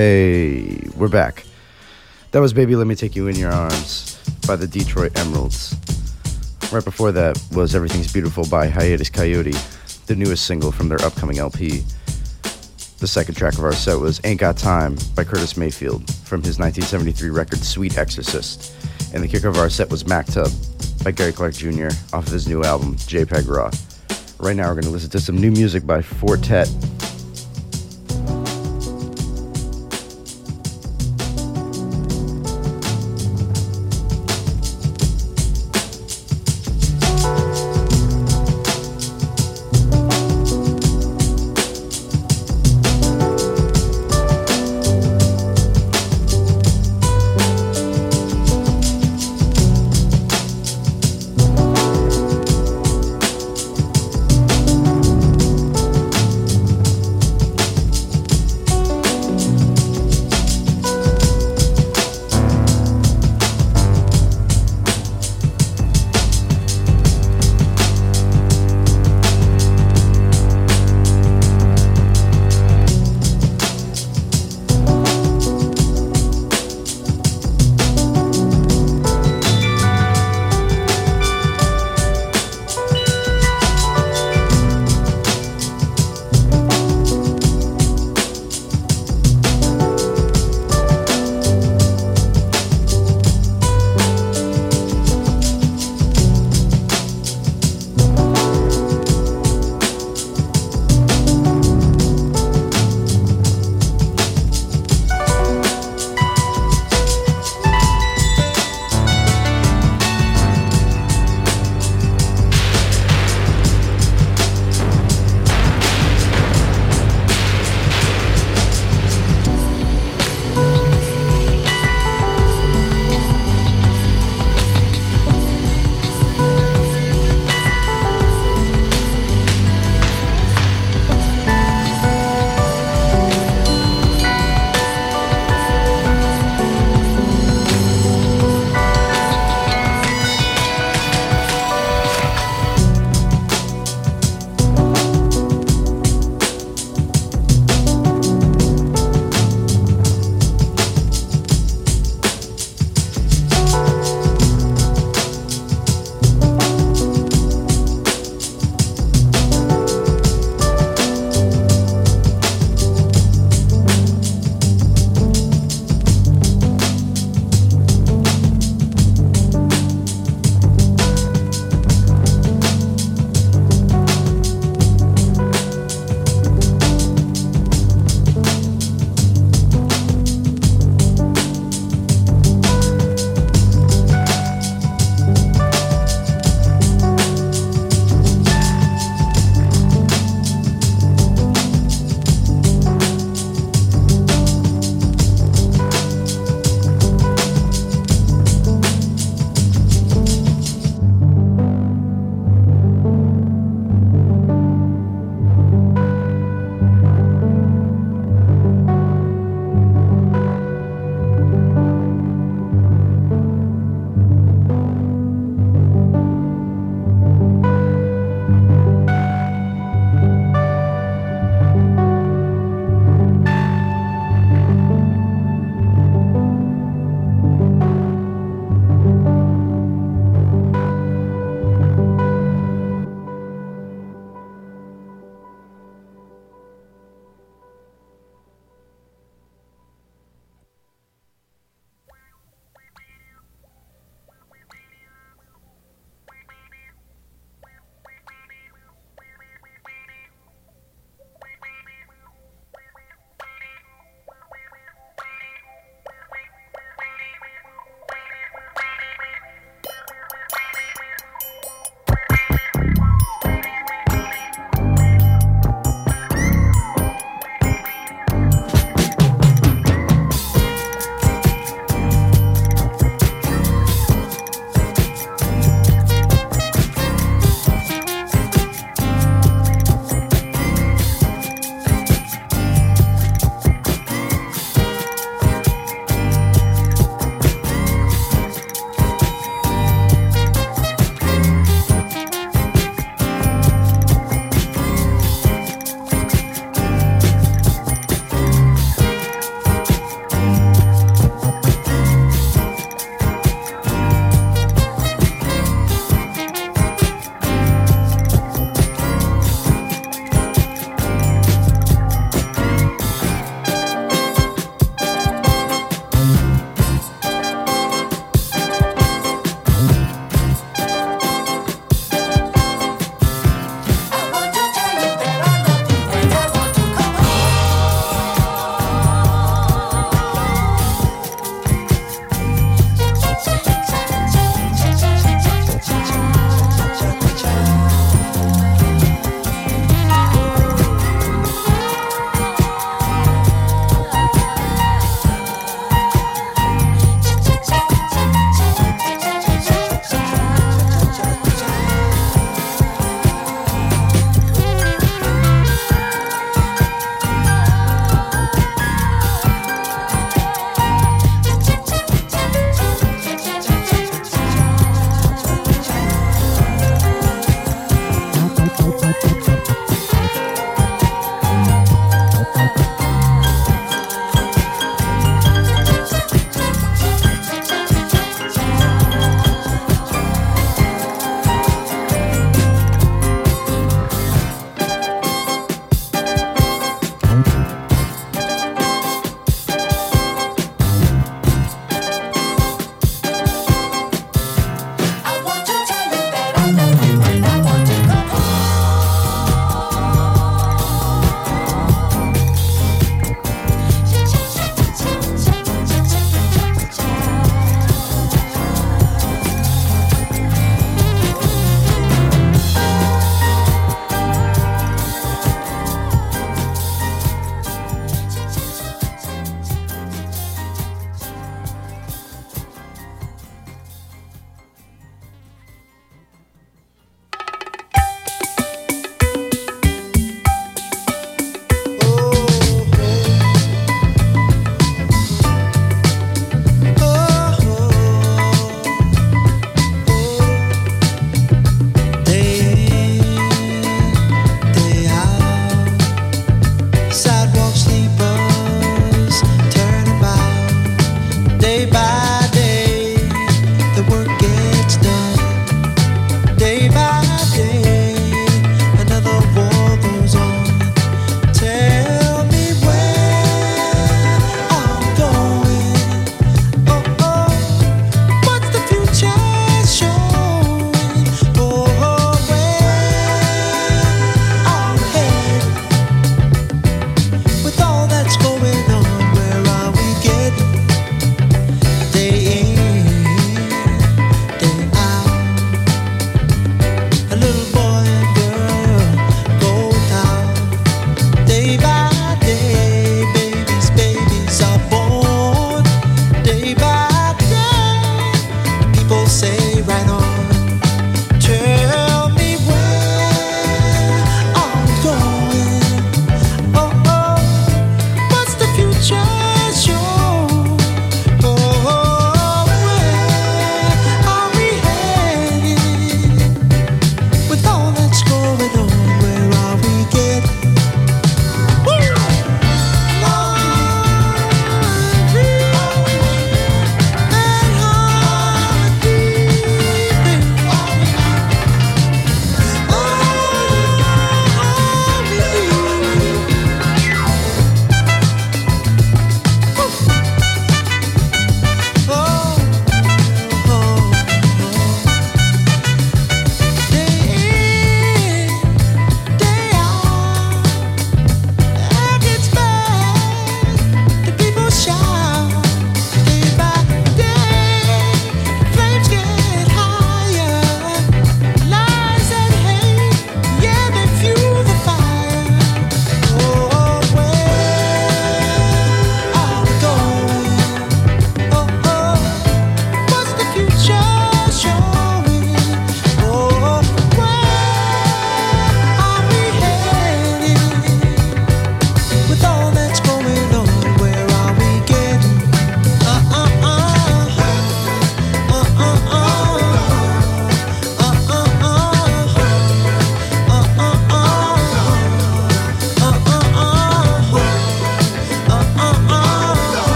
Hey, we're back. That was Baby Let Me Take You In Your Arms by the Detroit Emeralds. Right before that was Everything's Beautiful by Hiatus Coyote, the newest single from their upcoming LP. The second track of our set was Ain't Got Time by Curtis Mayfield from his 1973 record Sweet Exorcist. And the kicker of our set was Mactub by Gary Clark Jr. off of his new album, JPEG Raw. Right now we're going to listen to some new music by Fortet.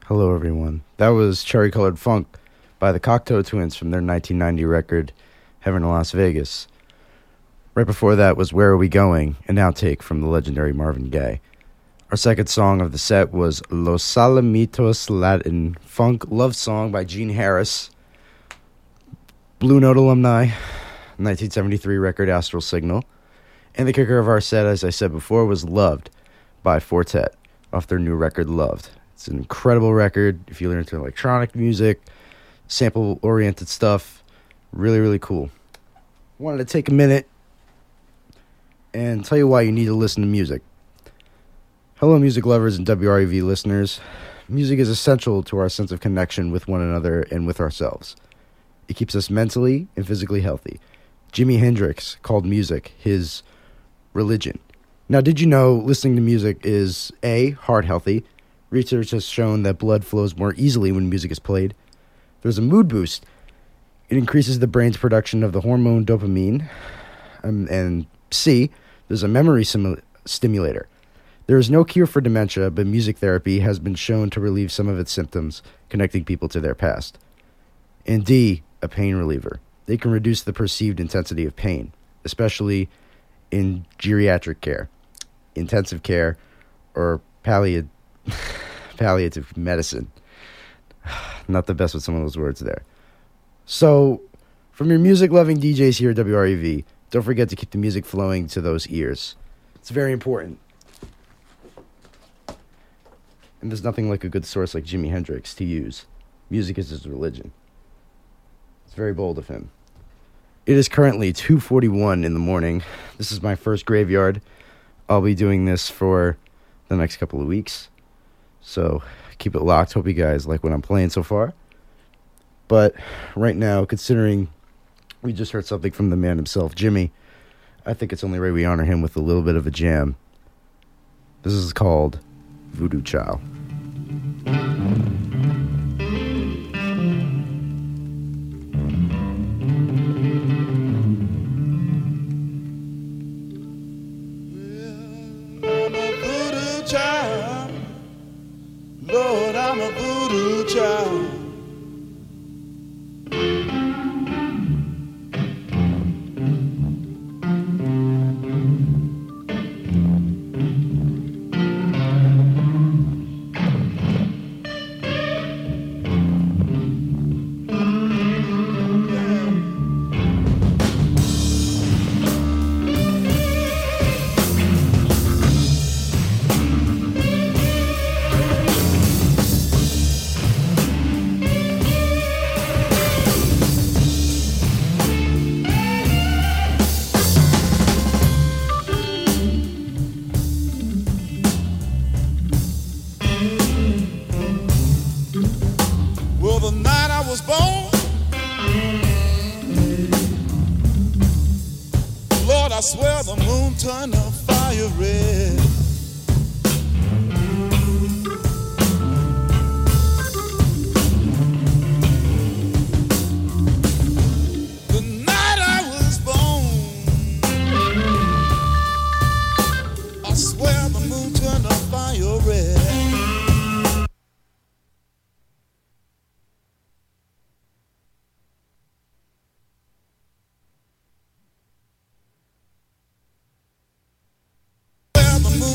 Hello, everyone. That was Cherry Colored Funk by the Cocteau Twins from their 1990 record, Heaven in Las Vegas. Right before that was Where Are We Going, an outtake from the legendary Marvin Gaye. Our second song of the set was Los Salamitos Latin Funk Love Song by Gene Harris, Blue Note alumni, 1973 record Astral Signal. And the kicker of our set, as I said before, was Loved by Fortet off their new record, Loved. It's an incredible record if you're into electronic music, sample-oriented stuff. Really, really cool. Wanted to take a minute and tell you why you need to listen to music. Hello, music lovers and WREV listeners. Music is essential to our sense of connection with one another and with ourselves. It keeps us mentally and physically healthy. Jimi Hendrix called music his religion. Now, did you know listening to music is A, heart healthy? Research has shown that blood flows more easily when music is played. There's a mood boost. It increases the brain's production of the hormone dopamine. And C, there's a memory stimulator. There is no cure for dementia, but music therapy has been shown to relieve some of its symptoms, connecting people to their past. And D, a pain reliever. They can reduce the perceived intensity of pain, especially in geriatric care, intensive care, or palliative medicine. Not the best with some of those words there. So, from your music-loving DJs here at WREV, don't forget to keep the music flowing to those ears. It's very important. And there's nothing like a good source like Jimi Hendrix to use. Music is his religion. It's very bold of him. It is currently 2:41 in the morning. This is my first graveyard. I'll be doing this for the next couple of weeks. So keep it locked. Hope you guys like what I'm playing so far. But right now, considering we just heard something from the man himself, Jimmy, I think it's only right we honor him with a little bit of a jam. This is called Voodoo Child. Lord, I'm a voodoo child. I swear the moon turned the fire red. The night I was born, I swear the moon turned the fire red. The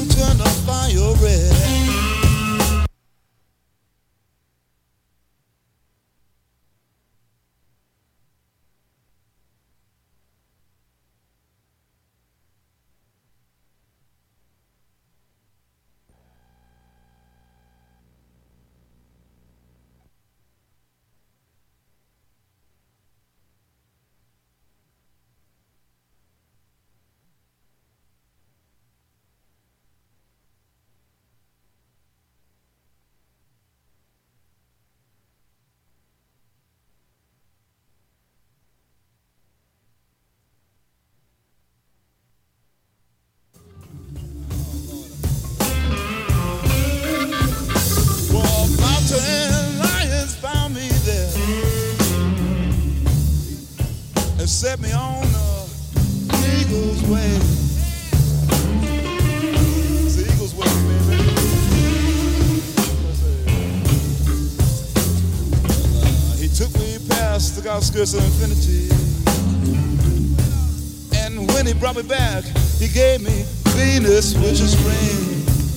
outskirts of infinity. And when he brought me back, he gave me Venus, which is spring.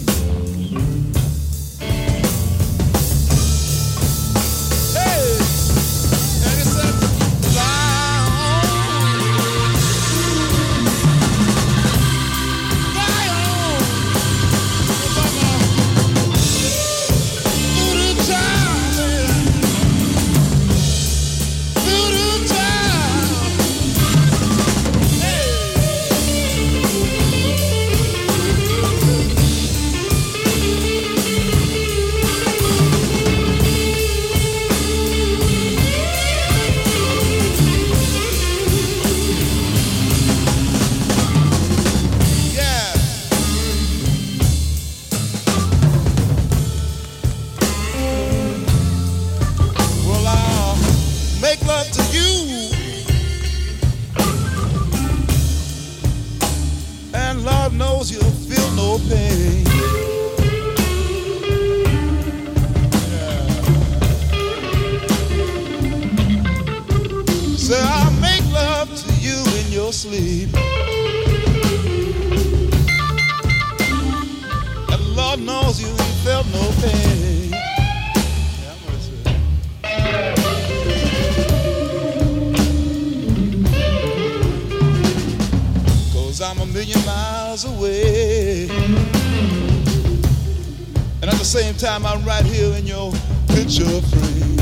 Time I'm right here in your picture frame.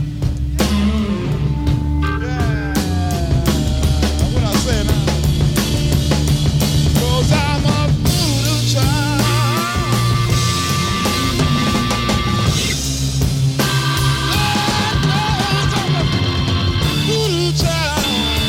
Yeah, what I say now? 'Cause I'm a voodoo child. Lord knows I'm a voodoo child.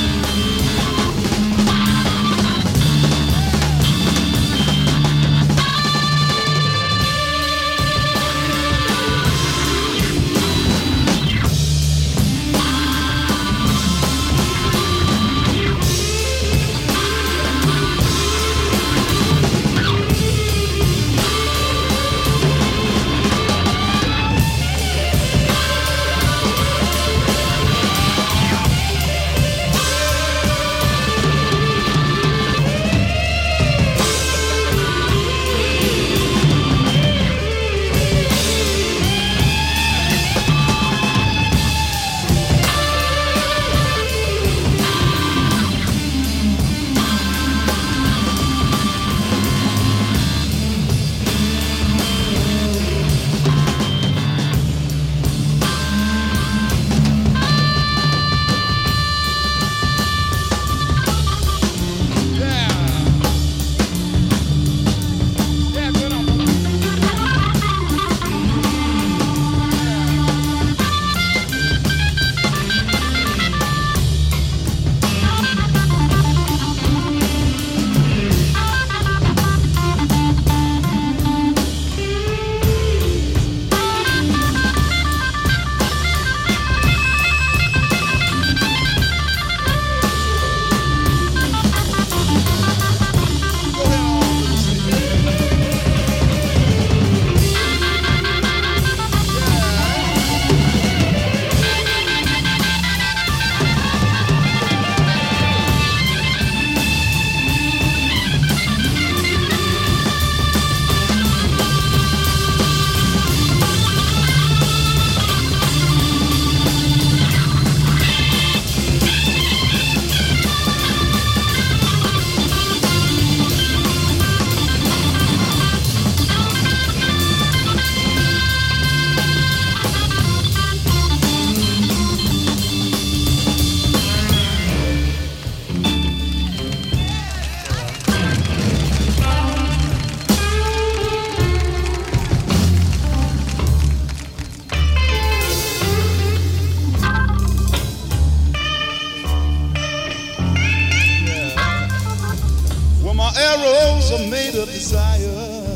arrows are made of desire.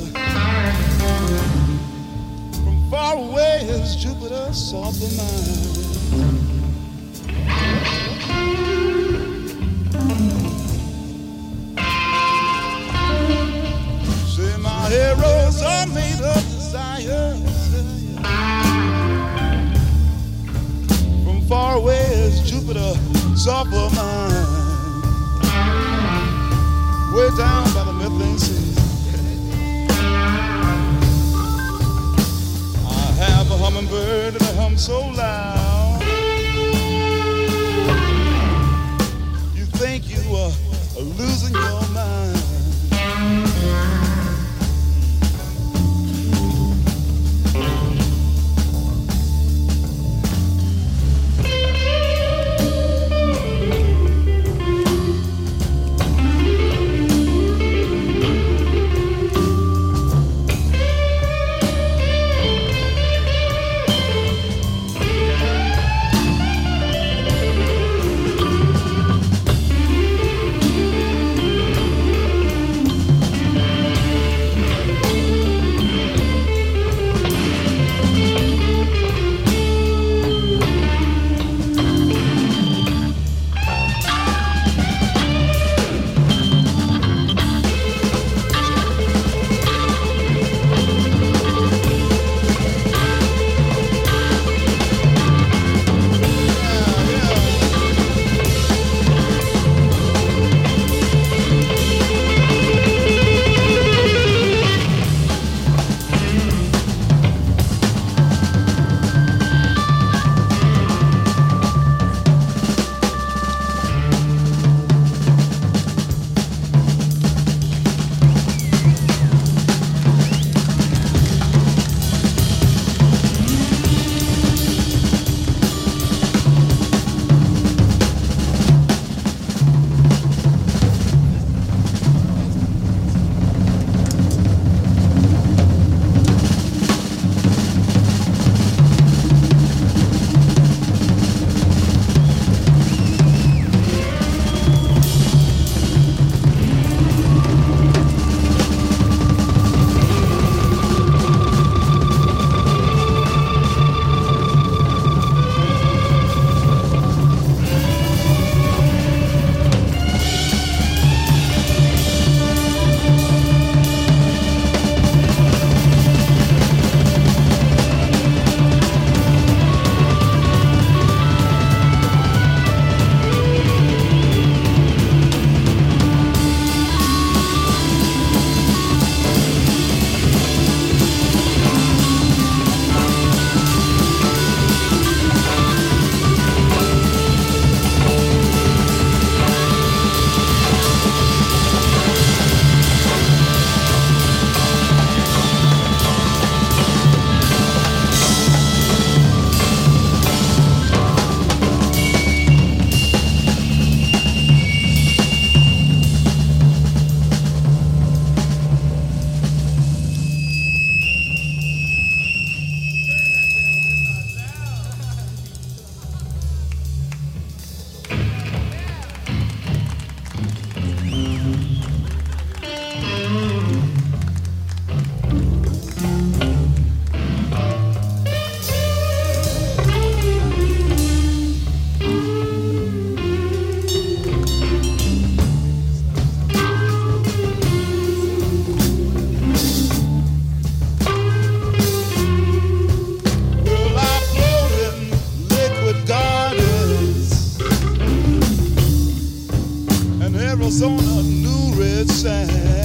From far away is Jupiter sought the mind. Say my arrows are made of desire. From far away is Jupiter with a software mind. Way down by the methane sea. I have a hummingbird and a hum so loud. You think you are losing your mind. Arizona, new red sand.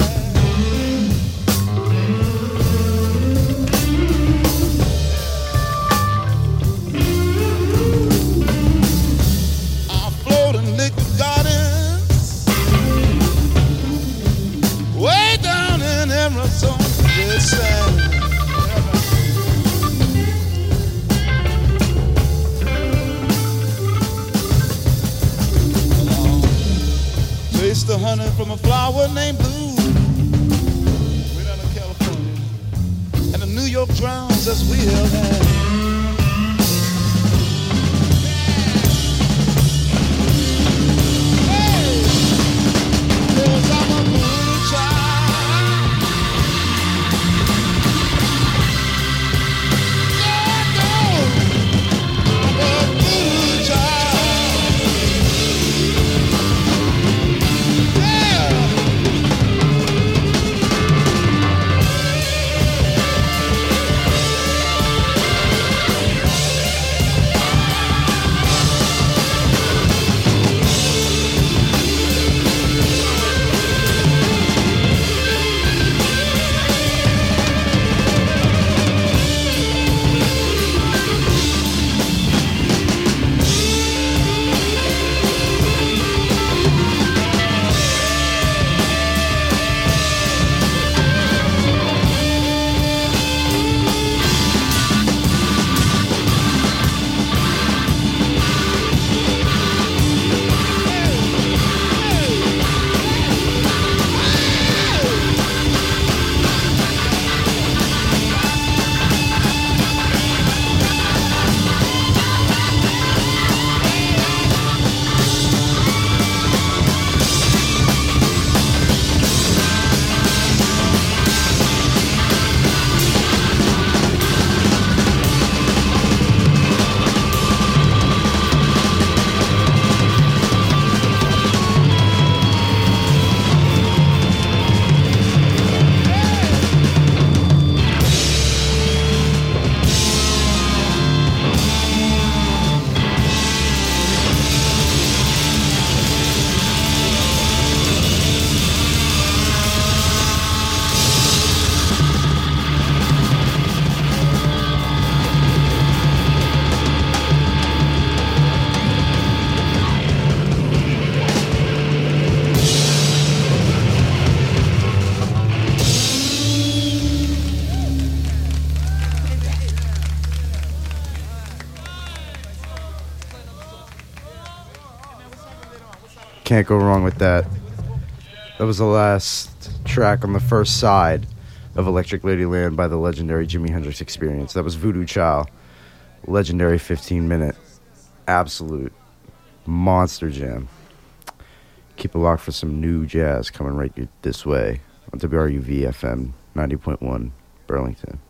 I float in liquid gardens, way down in Arizona, red sand. Taste the honey from a flower named Blue, way down in California, and the New York drowns as we held hands. Hey, 'cause I'm a blue child. Yeah, no, I'm a blue child. Can't go wrong with that. That was the last track on the first side of Electric Ladyland by the legendary Jimi Hendrix Experience. That was Voodoo Child. Legendary 15-minute. Absolute monster jam. Keep it locked for some new jazz coming right this way on WRUV FM 90.1 Burlington.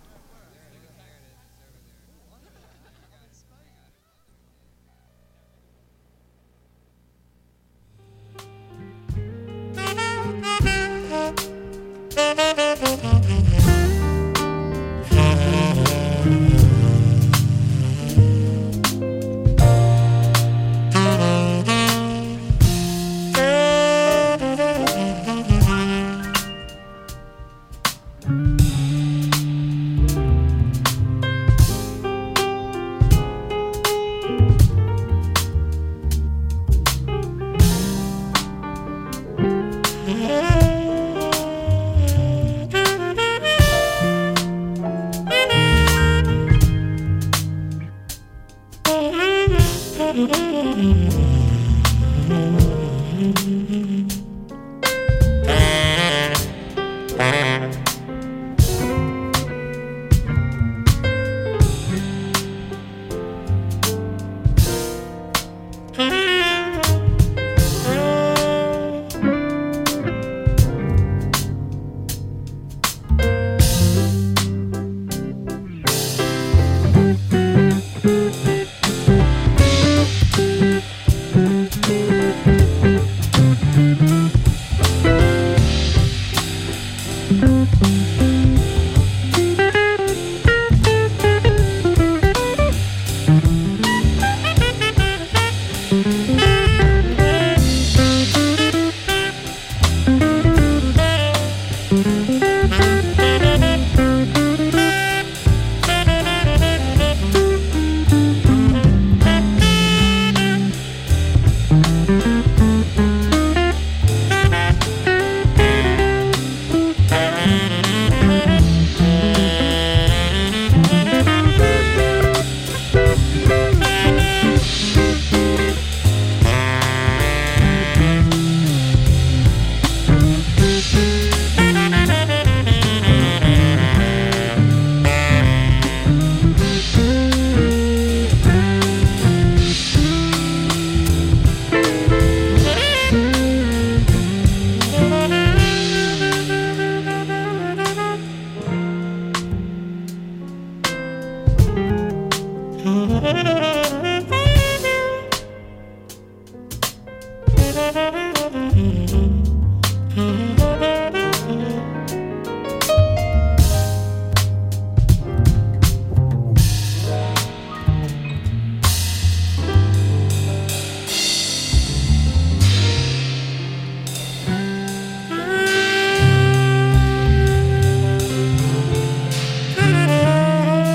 Mm-hmm.